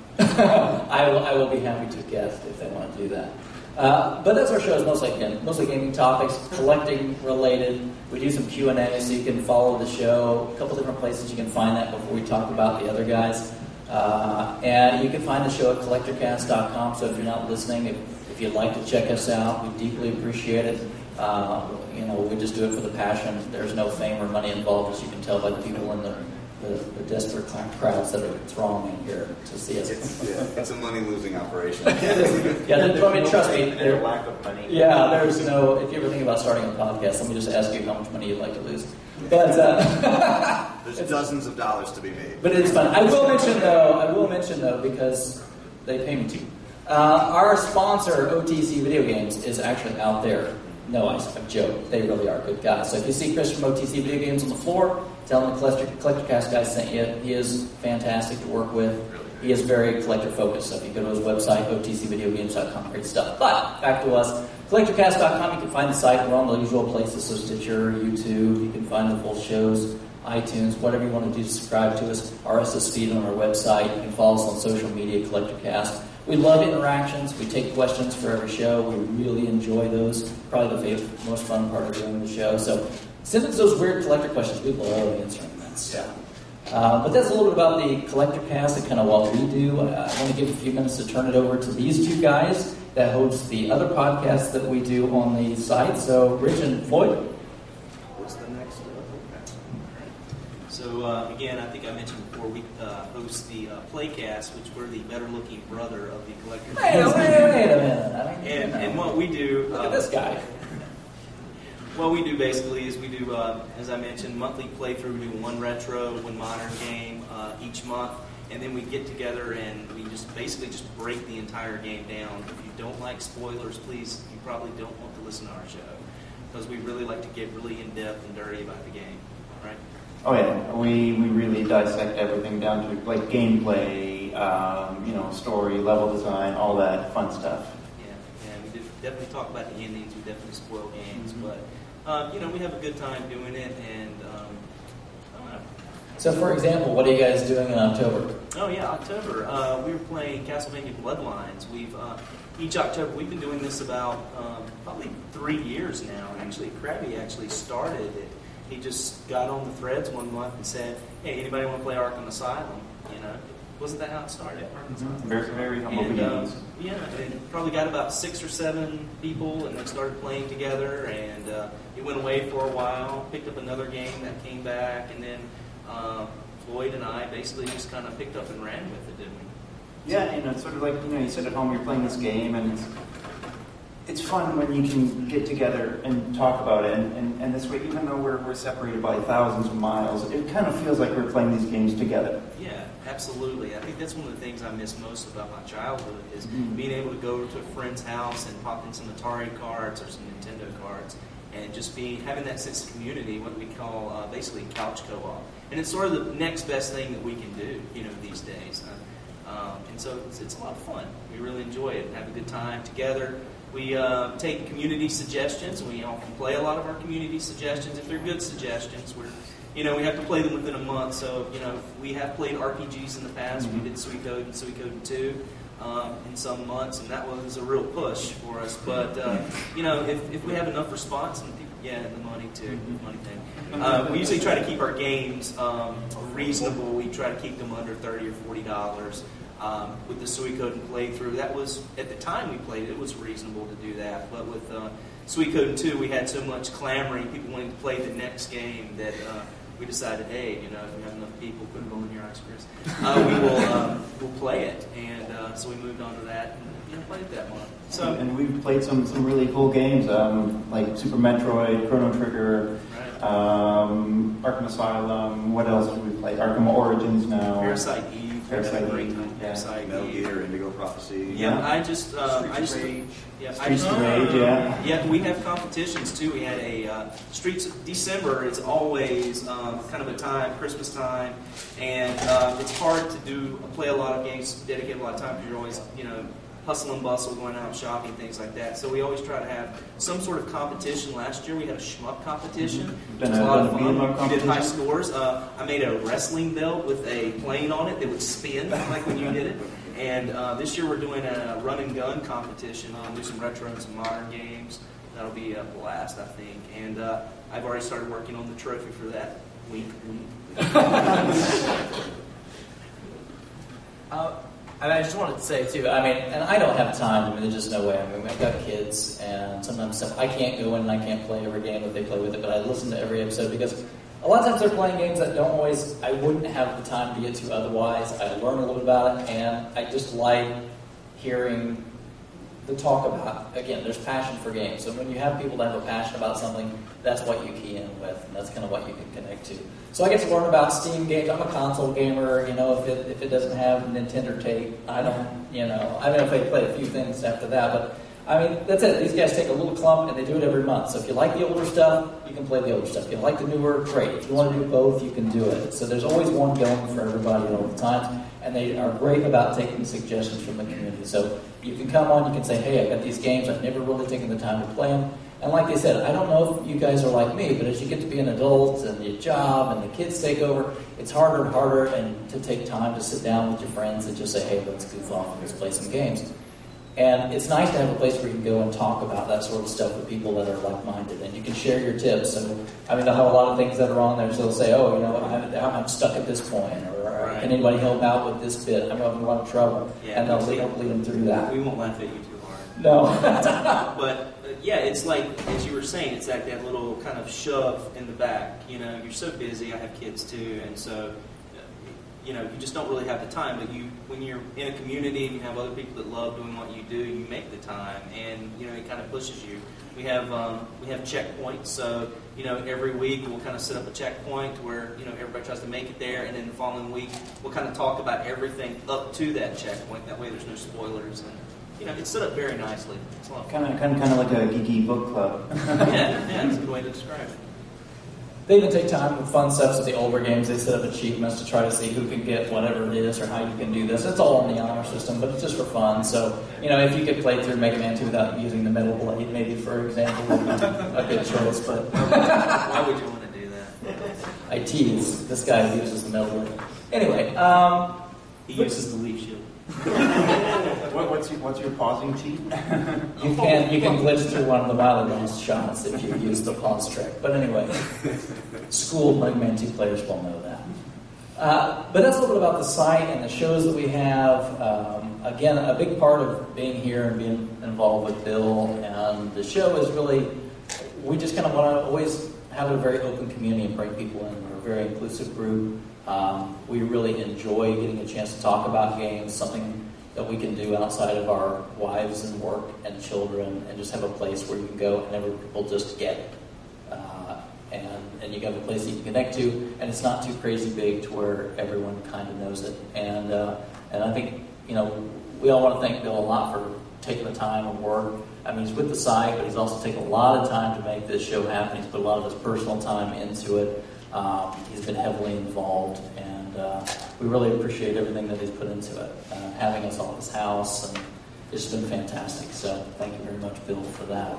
I will be happy to guest if they want to do that. But that's our show. It's mostly gaming topics, collecting related. We do some Q&A, so you can follow the show. A couple different places you can find that before we talk about the other guys. And you can find the show at collectorcast.com. So if you're not listening, if you'd like to check us out, we deeply appreciate it. We just do it for the passion. There's no fame or money involved, as you can tell by the people in the desperate crowds that are thronging here to see us. It's a money-losing operation. Trust me. Their lack of money. Yeah, there's no. If you ever think about starting a podcast, let me just ask you how much money you'd like to lose. But there's dozens of dollars to be made. But it's fun. I will mention though, because they pay me to. Our sponsor, OTC Video Games, is actually out there. No, I joke. They really are good guys. So if you see Chris from OTC Video Games on the floor, tell him the CollectorCast guy sent you. He is fantastic to work with. He is very collector-focused. So if you go to his website, otcvideogames.com, great stuff. But back to us. CollectorCast.com, you can find the site. We're on the usual places, so Stitcher, YouTube. You can find the full shows, iTunes, whatever you want to do to subscribe to us. RSS feed on our website. You can follow us on social media, CollectorCast. We love interactions. We take questions for every show. We really enjoy those. Probably the most fun part of doing the show. So send us those weird collector questions. We love answering that stuff. But that's a little bit about the Collector Cast and kind of what we do. I want to give a few minutes to turn it over to these two guys that host the other podcasts that we do on the site. So, Rich and Floyd. What's the next one? So, again, I think I mentioned before, we host the Playcast, which we're the better-looking brother of the Collector Cast. Wait a minute. And what we do... Look at this guy. What we do basically is we do, as I mentioned, monthly playthrough. We do one retro, one modern game each month, and then we get together and we just basically just break the entire game down. If you don't like spoilers, please, you probably don't want to listen to our show, because we really like to get really in-depth and dirty about the game, right? Oh yeah, we really dissect everything down to like gameplay, story, level design, all that fun stuff. Yeah, we definitely talk about the endings. We definitely spoil games, but we have a good time doing it, and I don't know. So, for example, what are you guys doing in October? Oh yeah, October. We were playing Castlevania Bloodlines. Each October we've been doing this about probably 3 years now. Actually, Krabby started it he just got on the threads one month and said, "Hey, anybody want to play Arkham Asylum?" Wasn't that how it started? Very, very humble And, beginnings. and probably got about 6 or 7 people, and they started playing together. And it went away for a while. Picked up another game that came back, and then Floyd and I basically just kind of picked up and ran with it, didn't we? Yeah, it's sort of like, you sit at home, you're playing this game, and it's fun when you can get together and talk about it. And this way, even though we're separated by thousands of miles, it kind of feels like we're playing these games together. Yeah, absolutely. I think that's one of the things I miss most about my childhood is being able to go to a friend's house and pop in some Atari cards or some Nintendo cards, and just having that sense of community, what we call basically couch co-op. And it's sort of the next best thing that we can do, these days. And so it's a lot of fun. We really enjoy it, have a good time together. We take community suggestions. We often play a lot of our community suggestions. If they're good suggestions, we have to play them within a month. So, we have played RPGs in the past. We did Suikoden and Suikoden 2 in some months, and that was a real push for us. But, if we have enough response, and people, the money too, money thing. We usually try to keep our games reasonable. We try to keep them under $30 or $40. With the Suikoden playthrough, that was, at the time we played it was reasonable to do that. But with Suikoden 2, we had so much clamoring, people wanting to play the next game, that we decided, hey, if we have enough people, put it on your eyes, Chris, we'll play it. And so we moved on to that and played it that month. So, and we've played some really cool games, like Super Metroid, Chrono Trigger, Arkham Asylum. What else did we play? Arkham Origins now. Parasite Eve. Parasite Metal Gear, Indigo Prophecy. Streets of Rage, Yeah, we have competitions too. We had a Streets December is always kind of a time, Christmas time, and it's hard to play a lot of games, dedicate a lot of time because you're always, hustle and bustle, going out shopping, things like that. So we always try to have some sort of competition. Last year we had a shmup competition. It was a lot of fun. We did high scores. I made a wrestling belt with a plane on it that would spin like when you did it. And this year we're doing a run and gun competition. We'll do some retro and some modern games. That'll be a blast, I think. And I've already started working on the trophy for that. Wink, wink. And I just wanted to say too, and I don't have time. There's just no way. I've got kids, and sometimes I can't go in and I can't play every game that they play with it. But I listen to every episode because a lot of times they're playing games that I wouldn't have the time to get to otherwise. I learn a little bit about it, and I just like hearing the talk about. Again, there's passion for games, so when you have people that have a passion about something, that's what you key in with, and that's kind of what you can connect to. So I get to learn about Steam games. I'm a console gamer. If it doesn't have Nintendo tape, I don't. I don't know if I play a few things after that, but that's it. These guys take a little clump and they do it every month. So if you like the older stuff, you can play the older stuff. If you like the newer, great. If you want to do both, you can do it. So there's always one going for everybody all the time, and they are great about taking suggestions from the community. So you can come on, you can say, hey, I've got these games. I've never really taken the time to play them. And like they said, I don't know if you guys are like me, but as you get to be an adult and your job and the kids take over, it's harder and harder and to take time to sit down with your friends and just say, hey, let's goof off and let's play some games. And it's nice to have a place where you can go and talk about that sort of stuff with people that are like-minded, and you can share your tips. So, they'll have a lot of things that are on there, so they'll say, I'm stuck at this point, or can anybody help out with this bit? I'm having a lot of trouble, and they'll lead them through that. We won't laugh at you too hard. No. But, it's like, as you were saying, it's like that little kind of shove in the back. You're so busy. I have kids too, and so you just don't really have the time. But when you're in a community and you have other people that love doing what you do, you make the time, and it kind of pushes you. We have checkpoints, so every week we'll kind of set up a checkpoint where everybody tries to make it there, and then the following week we'll kind of talk about everything up to that checkpoint. That way, there's no spoilers, and it's set up very nicely. It's a lot of fun. Kind of like a geeky book club. yeah, that's a good way to describe it. They even take time with fun stuff. So the older games, they set up achievements to try to see who can get whatever it is or how you can do this. It's all in the honor system, but it's just for fun. So, if you could play through Mega Man 2 without using the Metal Blade, maybe, for example, would be a good choice. But why would you want to do that? I tease. This guy uses the Metal Blade. Anyway, he uses the Leaf Shield. What's your pausing cheat? You can glitch through one of the Wildlands shots if you use the pause trick. But anyway, schooled Mega 2 players will know that. But that's a little bit about the site and the shows that we have. Again, a big part of being here and being involved with Bill and the show is really, we just kind of want to always have a very open community and bring people in. We're a very inclusive group. We really enjoy getting a chance to talk about games, something that we can do outside of our wives and work and children, and just have a place where you can go and every people just get it. And you have a place that you can connect to, and it's not too crazy big to where everyone kind of knows it. And I think, we all want to thank Bill a lot for taking the time and work. I mean, he's with the site, but he's also taken a lot of time to make this show happen. He's put a lot of his personal time into it. He's been heavily involved, and we really appreciate everything that he's put into it. Having us all at his house, and it's been fantastic. So thank you very much, Bill, for that.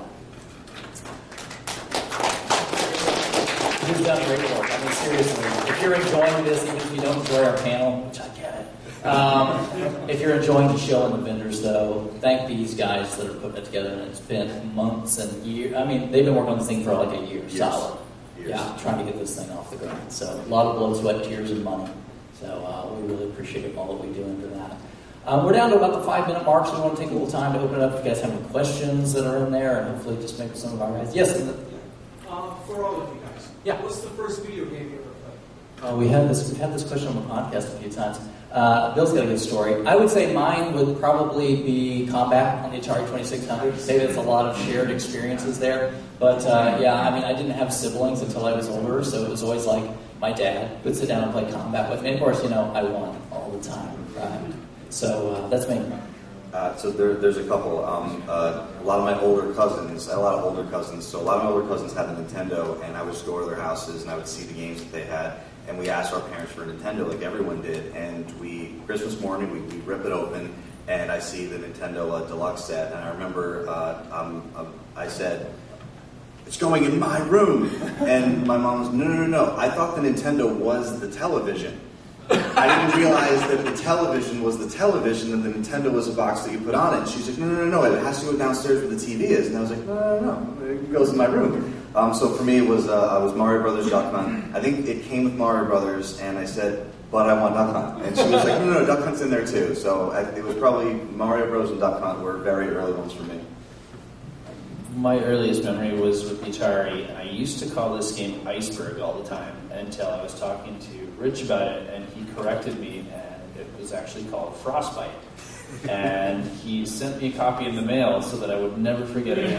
He's done great work. I mean, seriously, if you're enjoying this, even if you don't enjoy our panel, which I get it, if you're enjoying the show and the vendors, though, thank these guys that are putting it together. And it's been months and years. I mean, they've been working on this thing for like a year, solid. Yeah, trying to get this thing off the ground. So a lot of blood, sweat, tears, and money. So we really appreciate all that we do into that. We're down to about the 5-minute mark, so we want to take a little time to open it up if you guys have any questions that are in there, and hopefully just make some of our guys. Yes? For all of you guys. Yeah. What's the first video game you ever played? We've had this question on the podcast a few times. Bill's got a good story. I would say mine would probably be Combat on the Atari 2600. Say there's a lot of shared experiences there. But I mean, I didn't have siblings until I was older, so it was always like my dad would sit down and play Combat with me. And of course, I won all the time. Right? So that's me. So there's a couple. A lot of my older cousins, I had a lot of older cousins, so a lot of my older cousins had a Nintendo, and I would just go to their houses and I would see the games that they had, and we asked our parents for a Nintendo like everyone did, and Christmas morning, we rip it open, and I see the Nintendo Deluxe set, and I remember I said, "It's going in my room," and my mom was, no, I thought the Nintendo was the television. I didn't realize that the television was the television and the Nintendo was a box that you put on it. And she's like, no, it has to go downstairs where the TV is. And I was like, no, it goes in my room. So for me, it was Mario Brothers Duck Hunt. I think it came with Mario Brothers, and I said, but I want Duck Hunt. And she was like, no, Duck Hunt's in there too. So it was probably Mario Bros. And Duck Hunt were very early ones for me. My earliest memory was with the Atari. I used to call this game Iceberg all the time until I was talking to Rich about it, and he corrected me, and it was actually called Frostbite. And he sent me a copy in the mail so that I would never forget it.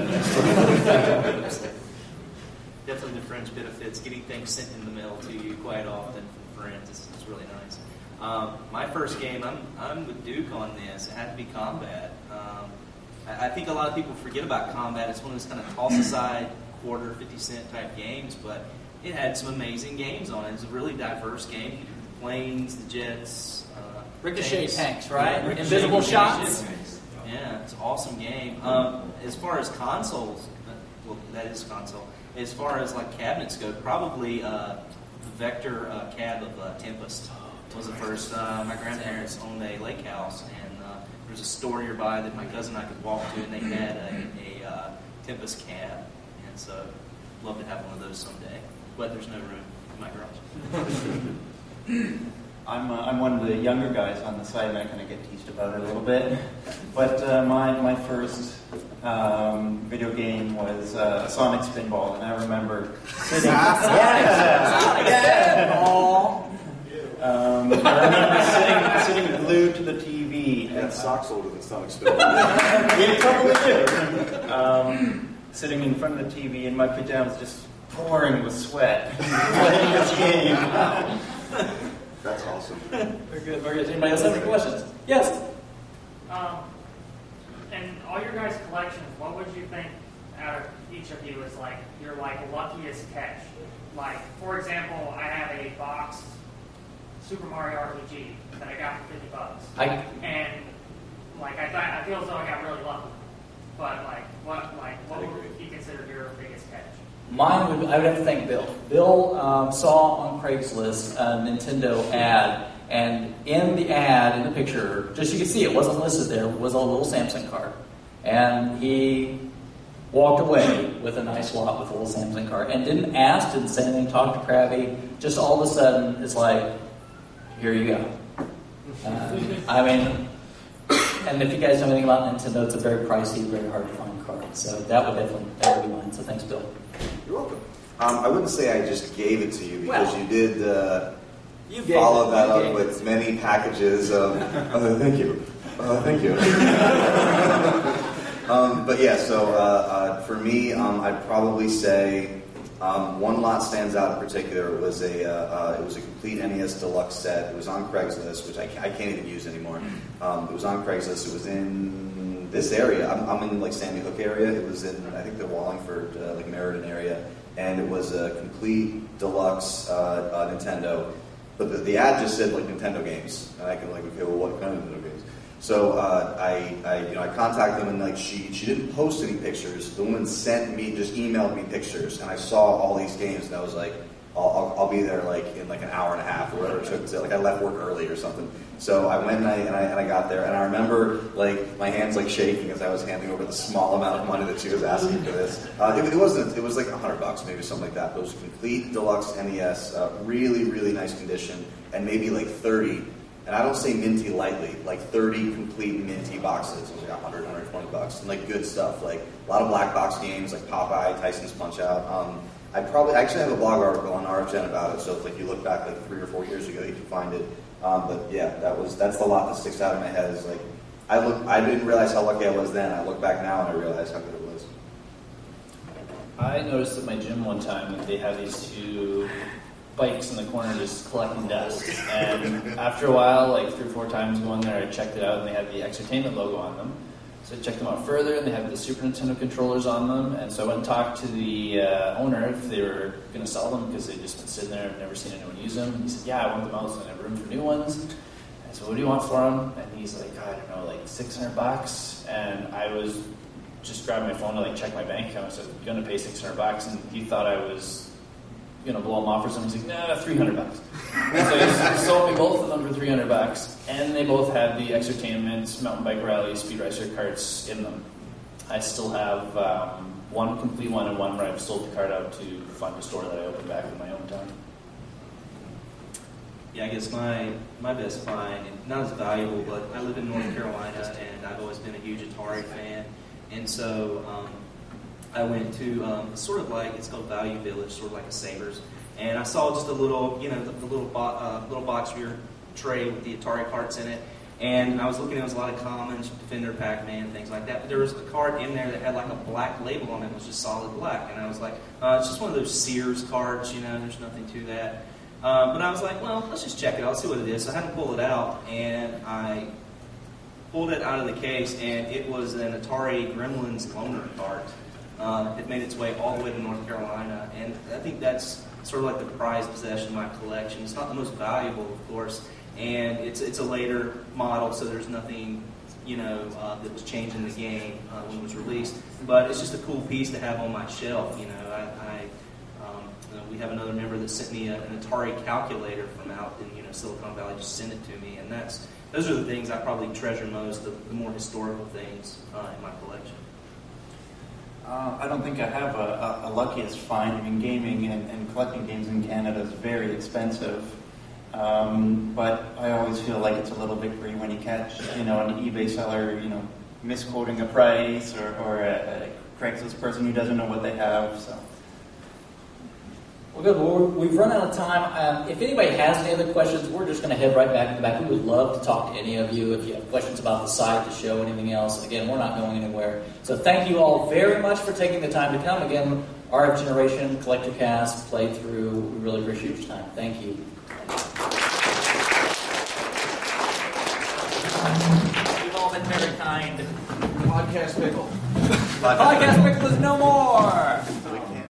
Definitely the fringe benefits. Getting things sent in the mail to you quite often from friends is really nice. My first game, I'm with Duke on this. It had to be Combat. I think a lot of people forget about Combat. It's one of those kind of toss-aside, quarter, 50-cent type games, but it had some amazing games on it. It was a really diverse game. You could do the planes, the jets, Ricochet tanks, right? Yeah, Invisible shots. Yeah, it's an awesome game. As far as consoles, well, that is console. As far as like cabinets go, probably the Vector cab of Tempest was the first. My grandparents owned a lake house, and there's a store nearby that my cousin and I could walk to, and they had a Tempest cab, and so I'd love to have one of those someday. But there's no room in my garage. I'm one of the younger guys on the site, and I kind of get teased about it a little bit. But my first video game was Sonic Spinball, and I remember sitting. I remember sitting glued to the TV. And socks older than Sonic Spinball. You totally do. Sitting in front of the TV in my pajamas, just pouring with sweat, playing this game. That's awesome. Very good, very good. Anybody else have any questions? Yes? In all your guys' collections, what would you think out of each of you is like your luckiest catch? Like, for example, I have a box Super Mario RPG that I got for $50. And I feel as though I got really lucky. But what would you consider your biggest catch? I would have to thank Bill. Bill saw on Craigslist a Nintendo ad, And in the ad, in the picture, just you can see it wasn't listed there, was a little Samsung card. And he walked away with a nice swap with a little Samsung card and didn't ask, didn't say anything, talk to Krabby. Just all of a sudden, it's like, here you go. I mean, and if you guys know anything about Nintendo, it's a very pricey, very hard to find card. So that would be mine. So thanks, Bill. You're welcome. I wouldn't say I just gave it to you because Well, you did you gave follow it. that You up gave with many packages of, thank you. Thank you. But yeah, so for me, I'd probably say one lot stands out in particular. It was a complete NES Deluxe set. It was on Craigslist, which I can't even use anymore. It was on Craigslist. It was in this area. I'm in like Sandy Hook area. It was in, I think, the Wallingford, like Meriden area, and it was a complete deluxe Nintendo. But the ad just said like Nintendo games, and I can like, okay, well, what kind of Nintendo games? So I contacted them, and like she didn't post any pictures. The woman just emailed me pictures, and I saw all these games, and I was like, I'll be there like in like an hour and a half or whatever it took to, like, I left work early or something. So I went and I got there, and I remember like my hands like shaking as I was handing over the small amount of money that she was asking for this. It was like $100 maybe, something like that. But it was a complete deluxe NES, really really nice condition, and maybe like 30. And I don't say minty lightly, like 30 complete minty boxes. It was like $100, $120, and like good stuff, like a lot of black box games like Popeye, Tyson's Punch Out. I actually have a blog article on RFGen about it, so if like you look back like 3 or 4 years ago, you can find it. But yeah, that's the lot that sticks out in my head. Is like I didn't realize how lucky I was then. I look back now and I realize how good it was. I noticed at my gym one time that they have these two bikes in the corner just collecting dust. And after a while, like 3 or 4 times going there, I checked it out, and they had the Exertainment logo on them. So I checked them out further, and they had the Super Nintendo controllers on them. And so I went and talked to the owner if they were going to sell them, because they'd just been sitting there and never seen anyone use them. And he said, yeah, I want them out, so I have room for new ones. I said, what do you want for them? And he's like, I don't know, like $600. And I was just grabbing my phone to like check my bank account. I said, I'm going to pay $600. And he thought I was blow him off or something. He's like, nah, $300. So he sold me both of them for $300, and they both had the Exertainment Mountain Bike Rally Speed Racer carts in them. I still have one complete one and one where I've sold the cart out to fund a store that I opened back in my hometown. Yeah, I guess my best find, not as valuable, but I live in North Carolina, and I've always been a huge Atari fan, and so I went to sort of like, it's called Value Village, sort of like a Savers, and I saw just a little, the little box rear tray with the Atari carts in it, and I was looking, there was a lot of Commons, Defender, Pac-Man, things like that, but there was a cart in there that had like a black label on it. It was just solid black, and I was like, it's just one of those Sears carts, there's nothing to that. But I was like, well, let's just check it out, see what it is. So I had to pull it out, and I pulled it out of the case, and it was an Atari Gremlins loaner cart. It made its way all the way to North Carolina, and I think that's sort of like the prized possession of my collection. It's not the most valuable, of course, and it's a later model, so there's nothing that was changing the game when it was released. But it's just a cool piece to have on my shelf. We have another member that sent me an Atari calculator from out in Silicon Valley. Just sent it to me, and those are the things I probably treasure most, the more historical things in my collection. I don't think I have a luckiest find. I mean, gaming and collecting games in Canada is very expensive. But I always feel like it's a little victory when you catch, an eBay seller, misquoting a price, or a Craigslist person who doesn't know what they have. So. Well, good. Well, we've run out of time. If anybody has any other questions, we're just going to head right back to the back. We would love to talk to any of you if you have questions about the site, the show, anything else. Again, we're not going anywhere. So thank you all very much for taking the time to come. Again, RF Generation, Collector Cast, Playthrough. We really appreciate your time. Thank you. You've all been very kind. Podcast pickle. Podcast Pickle is no more.